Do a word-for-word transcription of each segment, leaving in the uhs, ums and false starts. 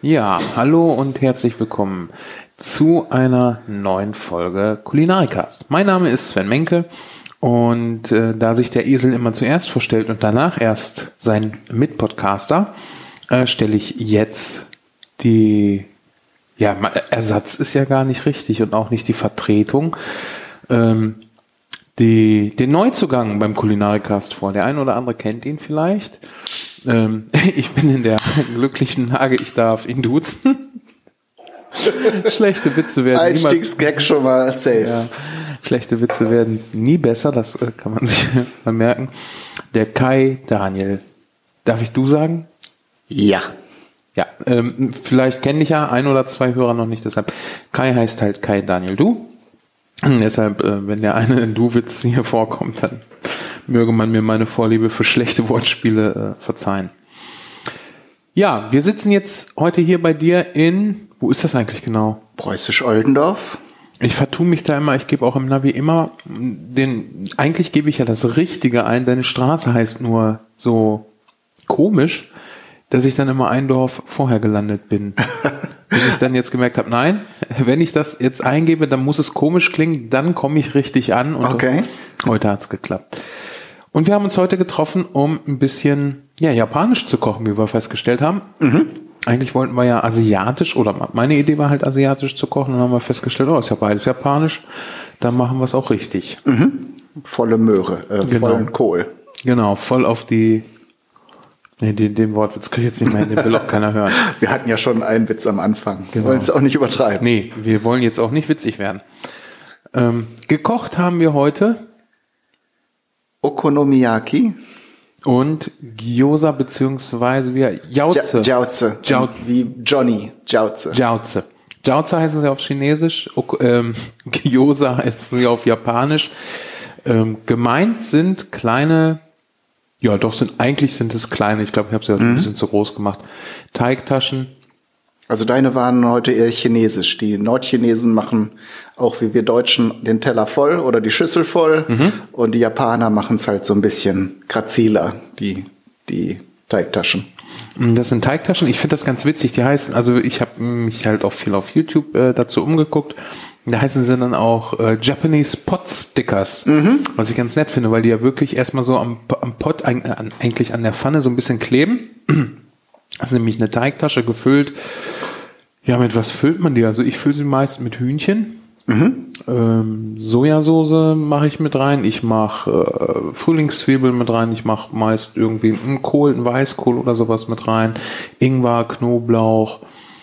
Ja, hallo und herzlich willkommen zu einer neuen Folge Kulinarikast. Mein Name ist Sven Menke und äh, da sich der Esel immer zuerst vorstellt und danach erst sein Mitpodcaster, äh, stelle ich jetzt die, ja, Ersatz ist ja gar nicht richtig und auch nicht die Vertretung, ähm, die, den Neuzugang beim Kulinarikast vor. Der ein oder andere kennt ihn vielleicht. Ähm, ich bin in der glücklichen Lage, ich darf ihn duzen. Schlechte Witze werden Einstiegsgag schon mal safe. Ja, schlechte Witze werden nie besser, das äh, kann man sich mal merken. Der Kai Daniel. Darf ich du sagen? Ja. Ja, ähm, vielleicht kenne ich ja ein oder zwei Hörer noch nicht, deshalb Kai heißt halt Kai Daniel Du. Und deshalb, äh, wenn der eine Du-Witz hier vorkommt, dann möge man mir meine Vorliebe für schlechte Wortspiele äh, verzeihen. Ja, wir sitzen jetzt heute hier bei dir in, wo ist das eigentlich genau? Preußisch-Oldendorf. Ich vertue mich da immer, ich gebe auch im Navi immer den, eigentlich gebe ich ja das Richtige ein, deine Straße heißt nur so komisch, dass ich dann immer ein Dorf vorher gelandet bin. Bis ich dann jetzt gemerkt habe, nein, wenn ich das jetzt eingebe, dann muss es komisch klingen, dann komme ich richtig an. Und okay. Heute hat's geklappt. Und wir haben uns heute getroffen, um ein bisschen ja, japanisch zu kochen, wie wir festgestellt haben. Mhm. Eigentlich wollten wir ja asiatisch, oder meine Idee war halt asiatisch zu kochen, und dann haben wir festgestellt, oh, ist ja beides japanisch, dann machen wir es auch richtig. Mhm. Volle Möhre, äh, genau. vollen Kohl. Genau, voll auf die... Nee, den, den Wortwitz kann ich jetzt nicht mehr, den will auch keiner hören. Wir hatten ja schon einen Witz am Anfang. Wir genau. wollen es auch nicht übertreiben. Nee, wir wollen jetzt auch nicht witzig werden. Ähm, gekocht haben wir heute Okonomiyaki und Gyoza beziehungsweise wie Jauze. Jauze. Jauze. Wie Johnny. Jauze. Jauze. Jauze heißen sie auf Chinesisch, ähm, Gyoza heißen sie auf Japanisch. Ähm, gemeint sind kleine... Ja, doch, sind eigentlich sind es kleine, ich glaube, ich habe sie ja mhm. ein bisschen zu groß gemacht. Teigtaschen. Also deine waren heute eher chinesisch. Die Nordchinesen machen auch wie wir Deutschen den Teller voll oder die Schüssel voll. Mhm. Und die Japaner machen es halt so ein bisschen graziler, die, die Teigtaschen. Das sind Teigtaschen. Ich finde das ganz witzig. Die heißen, also ich habe mich halt auch viel auf YouTube äh, dazu umgeguckt. Da heißen sie dann auch äh, Japanese Pot Stickers, mhm. was ich ganz nett finde, weil die ja wirklich erstmal so am, am Pot, äh, eigentlich an der Pfanne so ein bisschen kleben. Das ist nämlich eine Teigtasche gefüllt. Ja, mit was füllt man die? Also ich fülle sie meist mit Hühnchen. Mhm. Ähm, Sojasauce mache ich mit rein. Ich mache äh, Frühlingszwiebeln mit rein. Ich mache meist irgendwie einen Kohl, einen Weißkohl oder sowas mit rein. Ingwer, Knoblauch.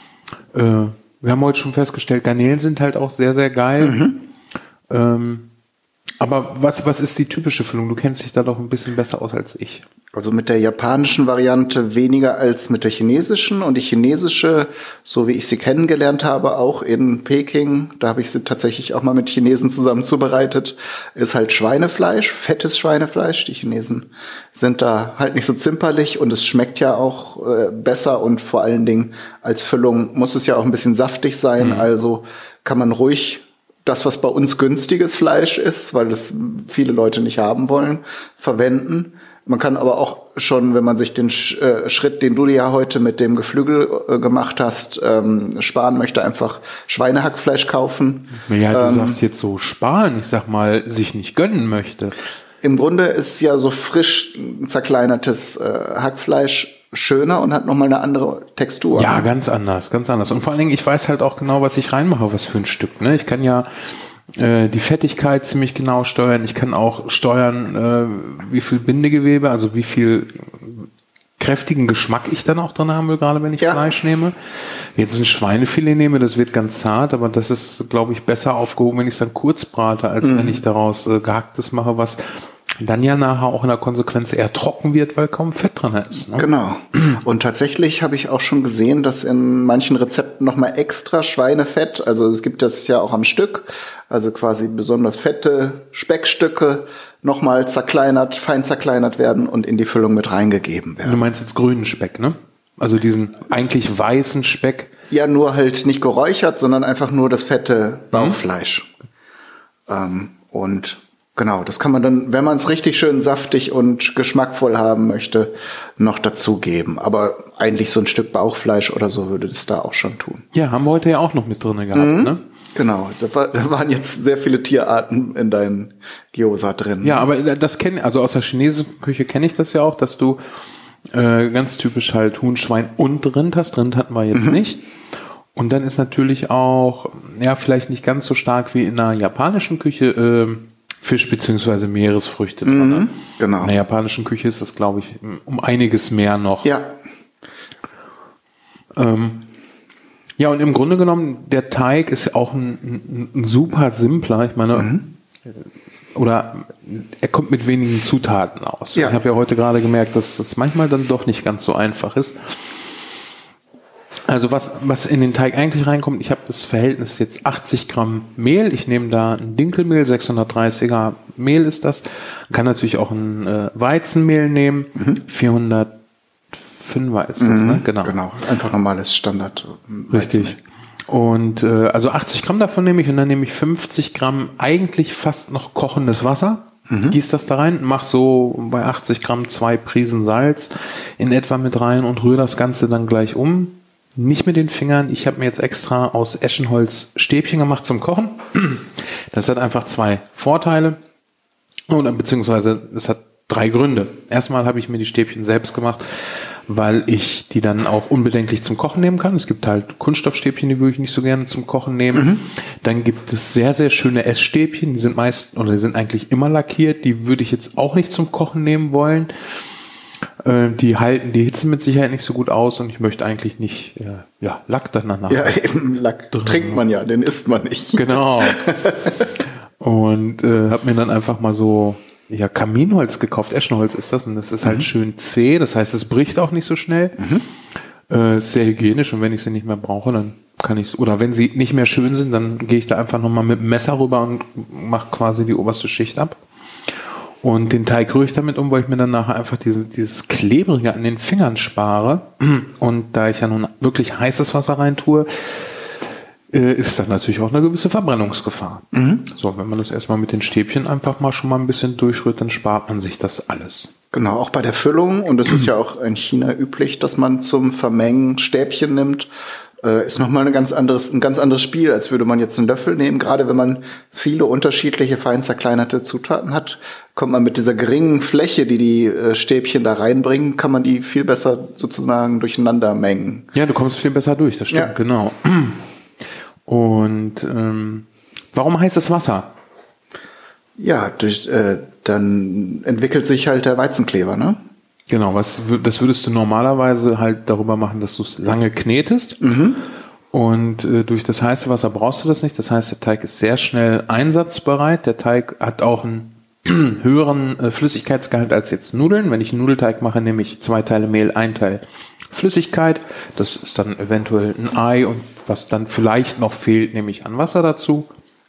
Äh, wir haben heute schon festgestellt, Garnelen sind halt auch sehr, sehr geil. Mhm. Ähm, aber was, was ist die typische Füllung? Du kennst dich da doch ein bisschen besser aus als ich. Also mit der japanischen Variante weniger als mit der chinesischen. Und die chinesische, so wie ich sie kennengelernt habe, auch in Peking, da habe ich sie tatsächlich auch mal mit Chinesen zusammen zubereitet, ist halt Schweinefleisch, fettes Schweinefleisch. Die Chinesen sind da halt nicht so zimperlich und es schmeckt ja auch äh, besser und vor allen Dingen als Füllung muss es ja auch ein bisschen saftig sein. Mhm. Also kann man ruhig das, was bei uns günstiges Fleisch ist, weil es viele Leute nicht haben wollen, verwenden. Man kann aber auch schon, wenn man sich den Sch- äh, Schritt, den du ja heute mit dem Geflügel äh, gemacht hast, ähm, sparen möchte, einfach Schweinehackfleisch kaufen. Ja, du ähm, sagst jetzt so sparen, ich sag mal, sich nicht gönnen möchte. Im Grunde ist ja so frisch zerkleinertes äh, Hackfleisch schöner und hat nochmal eine andere Textur. Ja, ganz anders, ganz anders. Und vor allen Dingen, ich weiß halt auch genau, was ich reinmache, was für ein Stück. Ne? Ich kann ja äh, die Fettigkeit ziemlich genau steuern. Ich kann auch steuern, äh, wie viel Bindegewebe, also wie viel kräftigen Geschmack ich dann auch drin haben will, gerade wenn ich ja. Fleisch nehme. Jetzt ein Schweinefilet nehme, das wird ganz zart, aber das ist, glaube ich, besser aufgehoben, wenn ich es dann kurz brate, als mhm. wenn ich daraus äh, gehacktes mache, was dann ja nachher auch in der Konsequenz eher trocken wird, weil kaum Fett drin ist. Ne? Genau. Und tatsächlich habe ich auch schon gesehen, dass in manchen Rezepten nochmal extra Schweinefett, also es gibt das ja auch am Stück, also quasi besonders fette Speckstücke nochmal zerkleinert, fein zerkleinert werden und in die Füllung mit reingegeben werden. Du meinst jetzt grünen Speck, ne? Also diesen eigentlich weißen Speck. Ja, nur halt nicht geräuchert, sondern einfach nur das fette Bauchfleisch. Mhm. Ähm, und Genau, das kann man dann, wenn man es richtig schön saftig und geschmackvoll haben möchte, noch dazugeben. Aber eigentlich so ein Stück Bauchfleisch oder so würde das da auch schon tun. Ja, haben wir heute ja auch noch mit drin gehabt, mhm. ne? Genau, da, war, da waren jetzt sehr viele Tierarten in deinen Gyoza drin. Ja, aber das kenne, also aus der chinesischen Küche kenne ich das ja auch, dass du äh, ganz typisch halt Huhn, Schwein und Rind hast. Rind hatten wir jetzt mhm. nicht. Und dann ist natürlich auch, ja, vielleicht nicht ganz so stark wie in der japanischen Küche, äh, Fisch beziehungsweise Meeresfrüchte drin. Mhm, genau. In der japanischen Küche ist das, glaube ich, um einiges mehr noch. Ja. Ähm, ja, und im Grunde genommen, der Teig ist auch ein, ein, ein super simpler. Ich meine, mhm. oder er kommt mit wenigen Zutaten aus. Ja. Ich habe ja heute gerade gemerkt, dass das manchmal dann doch nicht ganz so einfach ist. Also was, was in den Teig eigentlich reinkommt, ich habe das Verhältnis jetzt achtzig Gramm Mehl, ich nehme da ein Dinkelmehl, sechshundertdreißiger Mehl ist das, kann natürlich auch ein äh, Weizenmehl nehmen, mhm. vierhundertfünfer ist das, mhm, ne? Genau. Genau, einfach normales Standard. Richtig. Und äh, also achtzig Gramm davon nehme ich und dann nehme ich fünfzig Gramm eigentlich fast noch kochendes Wasser. Mhm. Gieß das da rein, mach so bei achtzig Gramm zwei Prisen Salz in etwa mit rein und rühre das Ganze dann gleich um. Nicht mit den Fingern. Ich habe mir jetzt extra aus Eschenholz Stäbchen gemacht zum Kochen. Das hat einfach zwei Vorteile. Oder beziehungsweise es hat drei Gründe. Erstmal habe ich mir die Stäbchen selbst gemacht, weil ich die dann auch unbedenklich zum Kochen nehmen kann. Es gibt halt Kunststoffstäbchen, die würde ich nicht so gerne zum Kochen nehmen. Mhm. Dann gibt es sehr, sehr schöne Essstäbchen. Die sind meist oder die sind eigentlich immer lackiert. Die würde ich jetzt auch nicht zum Kochen nehmen wollen. Die halten die Hitze mit Sicherheit nicht so gut aus und ich möchte eigentlich nicht äh, ja, Lack danach. Ja, eben Lack drin. Trinkt man ja, den isst man nicht. Genau. Und äh, habe mir dann einfach mal so ja Kaminholz gekauft. Eschenholz ist das und das ist mhm. halt schön zäh. Das heißt, es bricht auch nicht so schnell. Mhm. Äh, ist sehr hygienisch und wenn ich sie nicht mehr brauche, dann kann ich oder wenn sie nicht mehr schön sind, dann gehe ich da einfach nochmal mit dem Messer rüber und mache quasi die oberste Schicht ab. Und den Teig rühre ich damit um, weil ich mir dann nachher einfach diese, dieses Klebrige an den Fingern spare. Und da ich ja nun wirklich heißes Wasser rein tue, äh, ist das natürlich auch eine gewisse Verbrennungsgefahr. Mhm. So, wenn man das erstmal mit den Stäbchen einfach mal schon mal ein bisschen durchrührt, dann spart man sich das alles. Genau, auch bei der Füllung. Und es ist ja auch in China üblich, dass man zum Vermengen Stäbchen nimmt. Ist nochmal ein ganz anderes, ein ganz anderes Spiel, als würde man jetzt einen Löffel nehmen. Gerade wenn man viele unterschiedliche, fein zerkleinerte Zutaten hat, kommt man mit dieser geringen Fläche, die die Stäbchen da reinbringen, kann man die viel besser sozusagen durcheinander mengen. Ja, du kommst viel besser durch, das stimmt, ja. Genau. Und ähm, warum heißes Wasser? Ja, durch, äh, dann entwickelt sich halt der Weizenkleber, ne? Genau, was das würdest du normalerweise halt darüber machen, dass du es lange knetest. Mhm. Und äh, durch das heiße Wasser brauchst du das nicht. Das heißt, der Teig ist sehr schnell einsatzbereit. Der Teig hat auch einen höheren äh, Flüssigkeitsgehalt als jetzt Nudeln. Wenn ich einen Nudelteig mache, nehme ich zwei Teile Mehl, ein Teil Flüssigkeit. Das ist dann eventuell ein Ei und was dann vielleicht noch fehlt, nehme ich an Wasser dazu.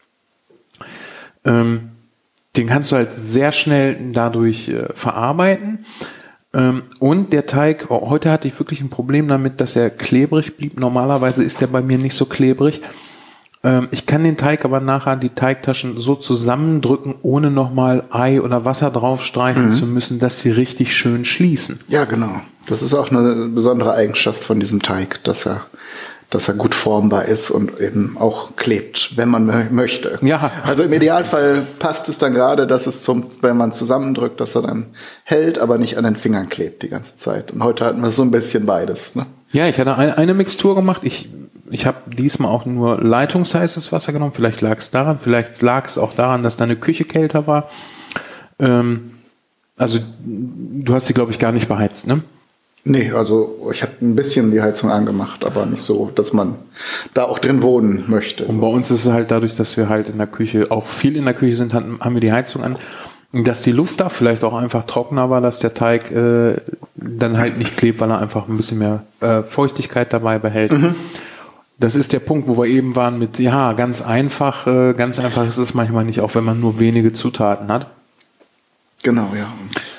Ähm, den kannst du halt sehr schnell dadurch äh, verarbeiten. Und der Teig, heute hatte ich wirklich ein Problem damit, dass er klebrig blieb. Normalerweise ist er bei mir nicht so klebrig. Ich kann den Teig aber nachher, die Teigtaschen so zusammendrücken, ohne nochmal Ei oder Wasser draufstreichen mhm. zu müssen, dass sie richtig schön schließen. Ja, genau. Das ist auch eine besondere Eigenschaft von diesem Teig, dass er dass er gut formbar ist und eben auch klebt, wenn man mö- möchte. Ja. Also im Idealfall passt es dann gerade, dass es zum, wenn man zusammendrückt, dass er dann hält, aber nicht an den Fingern klebt die ganze Zeit. Und heute hatten wir so ein bisschen beides. Ne? Ja, ich hatte eine, eine Mixtur gemacht. Ich, ich habe diesmal auch nur leitungsheißes Wasser genommen. Vielleicht lag es daran, vielleicht lag es auch daran, dass deine Küche kälter war. Ähm, also du hast sie, glaube ich, gar nicht beheizt, ne? Nee, also ich habe ein bisschen die Heizung angemacht, aber nicht so, dass man da auch drin wohnen möchte. Und bei uns ist es halt dadurch, dass wir halt in der Küche, auch viel in der Küche sind, haben wir die Heizung an. Dass die Luft da vielleicht auch einfach trockener war, dass der Teig äh, dann halt nicht klebt, weil er einfach ein bisschen mehr äh, Feuchtigkeit dabei behält. Mhm. Das ist der Punkt, wo wir eben waren mit, ja, ganz einfach, äh, ganz einfach ist es manchmal nicht, auch wenn man nur wenige Zutaten hat. Genau, ja. Und das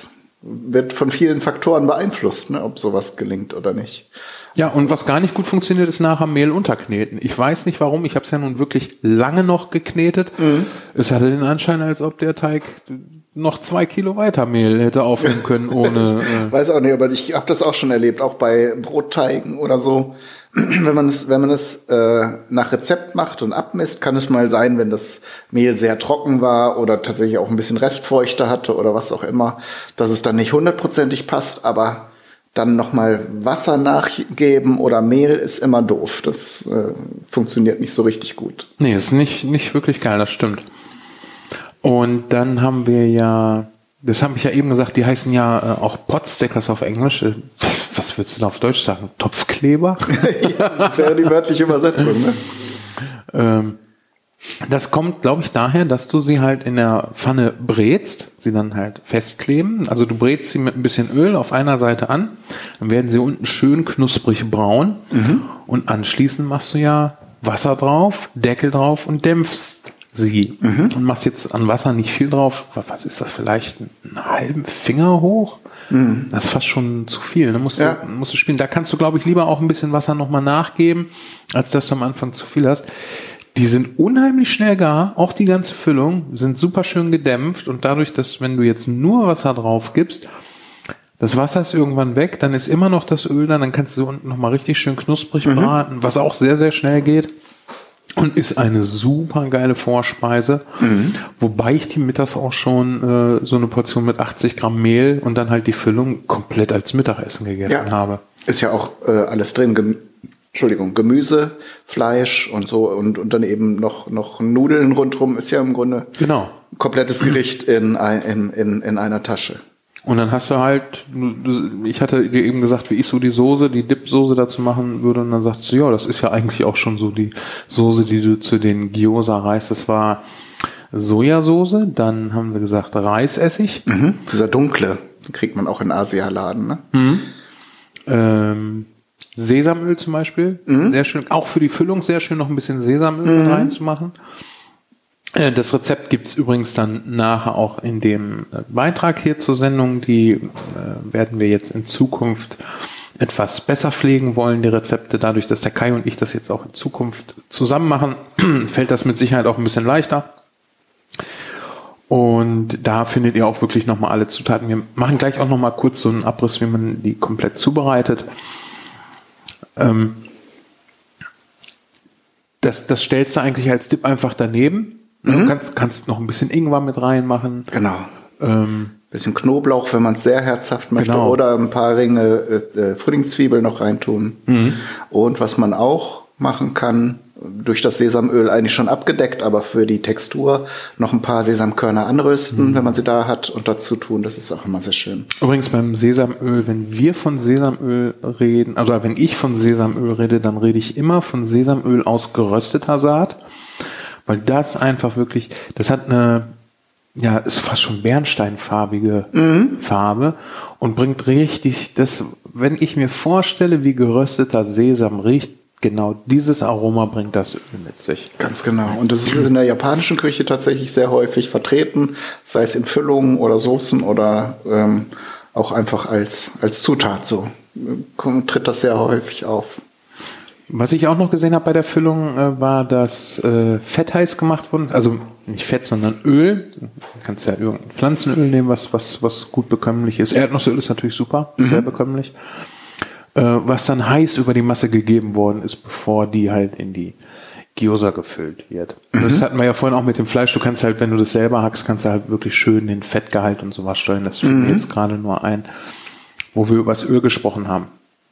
wird von vielen Faktoren beeinflusst, ne, ob sowas gelingt oder nicht. Ja, und was gar nicht gut funktioniert, ist nachher Mehl unterkneten. Ich weiß nicht warum, ich habe es ja nun wirklich lange noch geknetet. Mhm. Es hatte den Anschein, als ob der Teig noch zwei Kilo weiter Mehl hätte aufnehmen können, ohne... Äh weiß auch nicht, aber ich habe das auch schon erlebt, auch bei Brotteigen oder so. Wenn man es, wenn man es äh, nach Rezept macht und abmisst, kann es mal sein, wenn das Mehl sehr trocken war oder tatsächlich auch ein bisschen Restfeuchte hatte oder was auch immer, dass es dann nicht hundertprozentig passt, aber dann nochmal Wasser nachgeben oder Mehl ist immer doof. Das äh, funktioniert nicht so richtig gut. Nee, ist nicht, nicht wirklich geil, das stimmt. Und dann haben wir ja, das habe ich ja eben gesagt, die heißen ja äh, auch Potstickers auf Englisch. Was würdest du denn auf Deutsch sagen? Topfkleber? Ja, das wäre die wörtliche Übersetzung, ne? ähm, Das kommt, glaube ich, daher, dass du sie halt in der Pfanne brätst, sie dann halt festkleben. Also du brätst sie mit ein bisschen Öl auf einer Seite an, dann werden sie unten schön knusprig braun. Mhm. Und anschließend machst du ja Wasser drauf, Deckel drauf und dämpfst sie. Mhm. Und machst jetzt an Wasser nicht viel drauf. Was ist das, vielleicht einen halben Finger hoch? Mhm. Das ist fast schon zu viel. Da musst, ja. du, musst du spielen. Da kannst du, glaube ich, lieber auch ein bisschen Wasser nochmal nachgeben, als dass du am Anfang zu viel hast. Die sind unheimlich schnell gar, auch die ganze Füllung, sind super schön gedämpft und dadurch, dass wenn du jetzt nur Wasser drauf gibst, das Wasser ist irgendwann weg, dann ist immer noch das Öl da, dann kannst du unten nochmal richtig schön knusprig mhm. braten, was auch sehr, sehr schnell geht und ist eine super geile Vorspeise, mhm. wobei ich die mittags auch schon äh, so eine Portion mit achtzig Gramm Mehl und dann halt die Füllung komplett als Mittagessen gegessen ja. habe. Ist ja auch äh, alles drin, Gem- Entschuldigung, Gemüse, Fleisch und so und, und dann eben noch, noch Nudeln rundherum, ist ja im Grunde genau. ein komplettes Gericht in, in, in, in einer Tasche. Und dann hast du halt, ich hatte dir eben gesagt, wie ich so die Soße, die Dip-Soße dazu machen würde und dann sagst du, ja, das ist ja eigentlich auch schon so die Soße, die du zu den Gyoza reißt. Das war Sojasauce, dann haben wir gesagt Reisessig. Mhm, dieser dunkle, den kriegt man auch in Asialaden, ne? Mhm. Ähm, Sesamöl zum Beispiel, mhm. sehr schön, auch für die Füllung sehr schön noch ein bisschen Sesamöl mhm. reinzumachen. Das Rezept gibt's übrigens dann nachher auch in dem Beitrag hier zur Sendung. Die äh, werden wir jetzt in Zukunft etwas besser pflegen wollen, die Rezepte. Dadurch, dass der Kai und ich das jetzt auch in Zukunft zusammen machen, fällt das mit Sicherheit auch ein bisschen leichter. Und da findet ihr auch wirklich nochmal alle Zutaten. Wir machen gleich auch nochmal kurz so einen Abriss, wie man die komplett zubereitet. Ähm, das, das stellst du eigentlich als Dip einfach daneben. Mhm. Du kannst, kannst noch ein bisschen Ingwer mit reinmachen. Genau. Ähm, bisschen Knoblauch, wenn man es sehr herzhaft möchte. Genau. Oder ein paar Ringe äh, Frühlingszwiebeln noch reintun. Mhm. Und was man auch machen kann, durch das Sesamöl eigentlich schon abgedeckt, aber für die Textur noch ein paar Sesamkörner anrösten, mhm. wenn man sie da hat und dazu tun. Das ist auch immer sehr schön. Übrigens beim Sesamöl, wenn wir von Sesamöl reden, also wenn ich von Sesamöl rede, dann rede ich immer von Sesamöl aus gerösteter Saat, weil das einfach wirklich, das hat eine, ja, ist fast schon bernsteinfarbige mhm. Farbe und bringt richtig das, wenn ich mir vorstelle, wie gerösteter Sesam riecht, genau dieses Aroma bringt das Öl mit sich. Ganz genau. Und das ist in der japanischen Küche tatsächlich sehr häufig vertreten, sei es in Füllungen oder Soßen oder ähm, auch einfach als, als Zutat. So tritt das sehr häufig auf. Was ich auch noch gesehen habe bei der Füllung, äh, war, dass äh, Fett heiß gemacht wurde. Also nicht Fett, sondern Öl. Du kannst ja irgendein Pflanzenöl nehmen, was, was, was gut bekömmlich ist. Erdnussöl ist natürlich super, mhm. sehr bekömmlich. Was dann heiß über die Masse gegeben worden ist, bevor die halt in die Gyoza gefüllt wird. Mhm. Das hatten wir ja vorhin auch mit dem Fleisch. Du kannst halt, wenn du das selber hackst, kannst du halt wirklich schön den Fettgehalt und sowas steuern. Das fällt mir jetzt gerade nur ein, wo wir über das Öl gesprochen haben.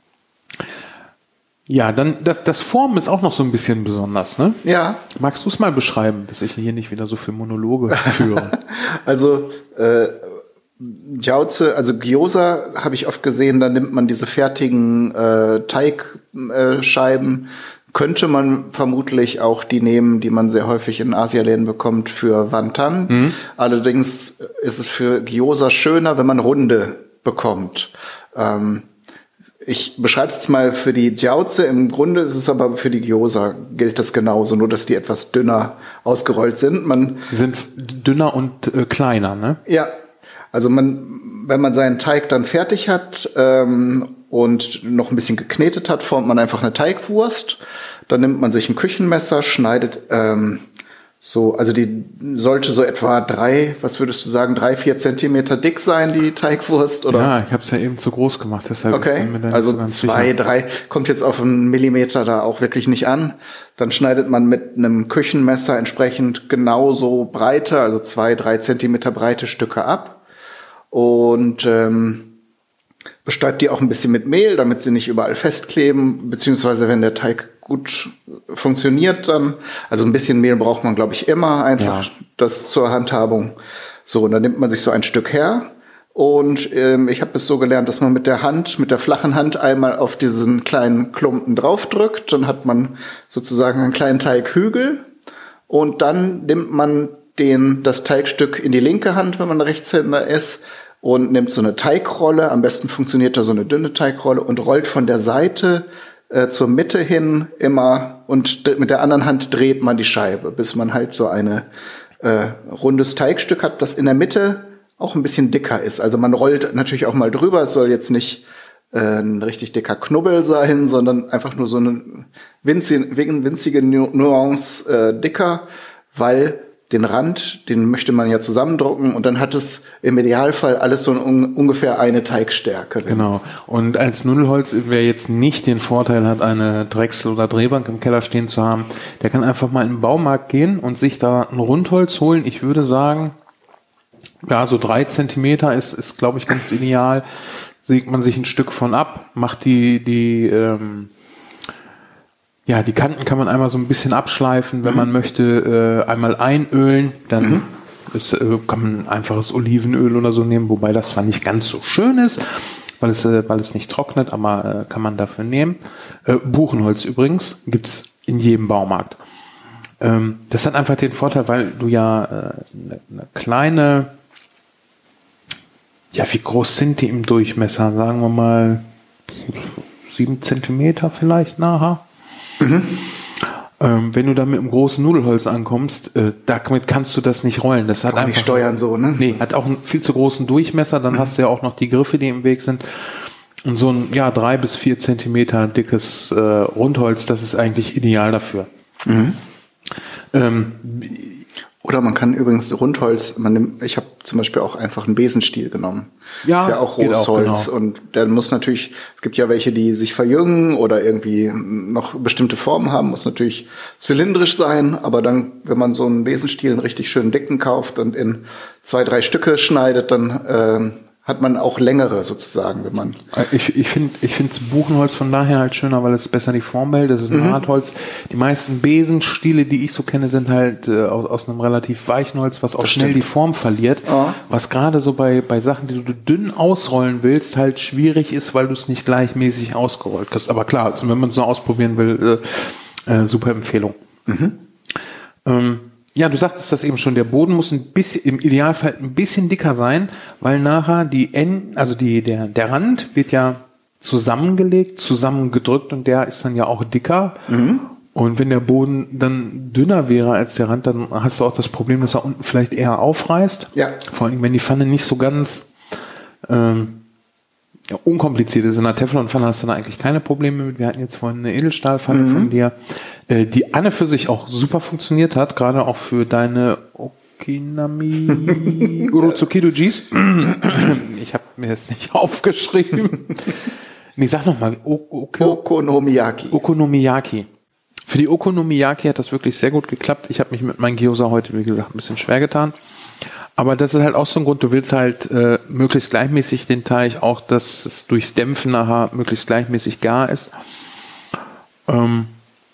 Ja, dann das, das Formen ist auch noch so ein bisschen besonders, ne? Ja. Magst du es mal beschreiben, dass ich hier nicht wieder so viele Monologe führe? Also, äh, Jiaozi, also Gyoza habe ich oft gesehen, da nimmt man diese fertigen äh, Teigscheiben. Äh, Könnte man vermutlich auch die nehmen, die man sehr häufig in Asialäden bekommt für Wonton. Mhm. Allerdings ist es für Gyoza schöner, wenn man runde bekommt. Ähm, ich beschreibe es jetzt mal für die Jiaozi. Im Grunde ist es aber für die Gyoza gilt das genauso, nur dass die etwas dünner ausgerollt sind. Man die sind dünner und äh, kleiner, ne? Ja. Also man, wenn man seinen Teig dann fertig hat ähm, und noch ein bisschen geknetet hat, formt man einfach eine Teigwurst. Dann nimmt man sich ein Küchenmesser, schneidet ähm, so, also die sollte so etwa drei, was würdest du sagen, drei, vier Zentimeter dick sein, die Teigwurst, oder? Ja, ich habe es ja eben zu groß gemacht, deshalb. Okay, also so zwei, sicher. drei, kommt jetzt auf einen Millimeter da auch wirklich nicht an. Dann schneidet man mit einem Küchenmesser entsprechend genauso breite, also zwei, drei Zentimeter breite Stücke ab und ähm, bestäubt die auch ein bisschen mit Mehl, damit sie nicht überall festkleben, beziehungsweise wenn der Teig gut funktioniert dann, also ein bisschen Mehl braucht man, glaube ich, immer, einfach ja. das zur Handhabung. So, und dann nimmt man sich so ein Stück her und ähm, ich habe es so gelernt, dass man mit der Hand, mit der flachen Hand einmal auf diesen kleinen Klumpen draufdrückt, dann hat man sozusagen einen kleinen Teighügel und dann nimmt man den, das Teigstück in die linke Hand, wenn man Rechtshänder ist, und nimmt so eine Teigrolle, am besten funktioniert da so eine dünne Teigrolle und rollt von der Seite äh, zur Mitte hin immer und mit der anderen Hand dreht man die Scheibe, bis man halt so eine äh, rundes Teigstück hat, das in der Mitte auch ein bisschen dicker ist. Also man rollt natürlich auch mal drüber, es soll jetzt nicht äh, ein richtig dicker Knubbel sein, sondern einfach nur so eine winzige, winzige Nuance äh, dicker, weil den Rand, den möchte man ja zusammendrucken und dann hat es im Idealfall alles so un- ungefähr eine Teigstärke. Genau. Und als Nudelholz, wer jetzt nicht den Vorteil hat, eine Drechsel- oder Drehbank im Keller stehen zu haben, der kann einfach mal in den Baumarkt gehen und sich da ein Rundholz holen. Ich würde sagen, ja, so drei Zentimeter ist, ist glaube ich, ganz ideal. Sägt man sich ein Stück von ab, macht die, die, ähm, ja, die Kanten kann man einmal so ein bisschen abschleifen, wenn mhm. man möchte, äh, einmal einölen, dann mhm. ist, äh, kann man ein einfaches Olivenöl oder so nehmen, wobei das zwar nicht ganz so schön ist, weil es, äh, weil es nicht trocknet, aber äh, kann man dafür nehmen. Äh, Buchenholz übrigens gibt's in jedem Baumarkt. Ähm, das hat einfach den Vorteil, weil du ja äh, eine, eine kleine, ja, wie groß sind die im Durchmesser? Sagen wir mal sieben Zentimeter vielleicht nachher. Mhm. Ähm, wenn du dann mit einem großen Nudelholz ankommst, äh, damit kannst du das nicht rollen. Das hat einfach nicht steuern so, ne? Nee, hat auch einen viel zu großen Durchmesser. Dann mhm. hast du ja auch noch die Griffe, die im Weg sind. Und so ein ja drei bis vier Zentimeter dickes äh, Rundholz, das ist eigentlich ideal dafür. Mhm. Ähm, Oder man kann übrigens Rundholz, man nimmt, ich habe zum Beispiel auch einfach einen Besenstiel genommen. Ja, ist ja auch rohes Holz. Genau. Und der muss natürlich, es gibt ja welche, die sich verjüngen oder irgendwie noch bestimmte Formen haben, muss natürlich zylindrisch sein, aber dann, wenn man so einen Besenstiel, einen richtig schönen dicken kauft und in zwei, drei Stücke schneidet, dann äh, hat man auch längere sozusagen, wenn man. Ich, ich finde, ich finde das Buchenholz von daher halt schöner, weil es besser die Form behält. Das ist ein mhm. Hartholz. Die meisten Besenstiele, die ich so kenne, sind halt äh, aus, aus einem relativ weichen Holz, was auch das schnell stimmt. die Form verliert. Ja. Was gerade so bei, bei Sachen, die du dünn ausrollen willst, halt schwierig ist, weil du es nicht gleichmäßig ausgerollt hast. Aber klar, also wenn man es nur ausprobieren will, äh, äh, super Empfehlung. Mhm. Ähm, Ja, du sagtest das eben schon, der Boden muss ein bisschen, im Idealfall ein bisschen dicker sein, weil nachher die Enden, also die, der, der Rand wird ja zusammengelegt, zusammengedrückt und der ist dann ja auch dicker. Mhm. Und wenn der Boden dann dünner wäre als der Rand, dann hast du auch das Problem, dass er unten vielleicht eher aufreißt. Ja. Vor allem, wenn die Pfanne nicht so ganz, ähm, ja, unkompliziert ist. In einer Teflonpfanne hast du da eigentlich keine Probleme mit. Wir hatten jetzt vorhin eine Edelstahlpfanne mhm. von dir, äh, die an und für sich auch super funktioniert hat, gerade auch für deine Okinami Urotsukido-Jis. Ich habe mir das nicht aufgeschrieben. Nee, sag nochmal. Okonomiyaki. Okonomiyaki. Für die Okonomiyaki hat das wirklich sehr gut geklappt. Ich habe mich mit meinen Gyoza heute, wie gesagt, ein bisschen schwer getan. Aber das ist halt auch so ein Grund, du willst halt äh, möglichst gleichmäßig den Teig, auch dass es durchs Dämpfen nachher möglichst gleichmäßig gar ist. Ähm,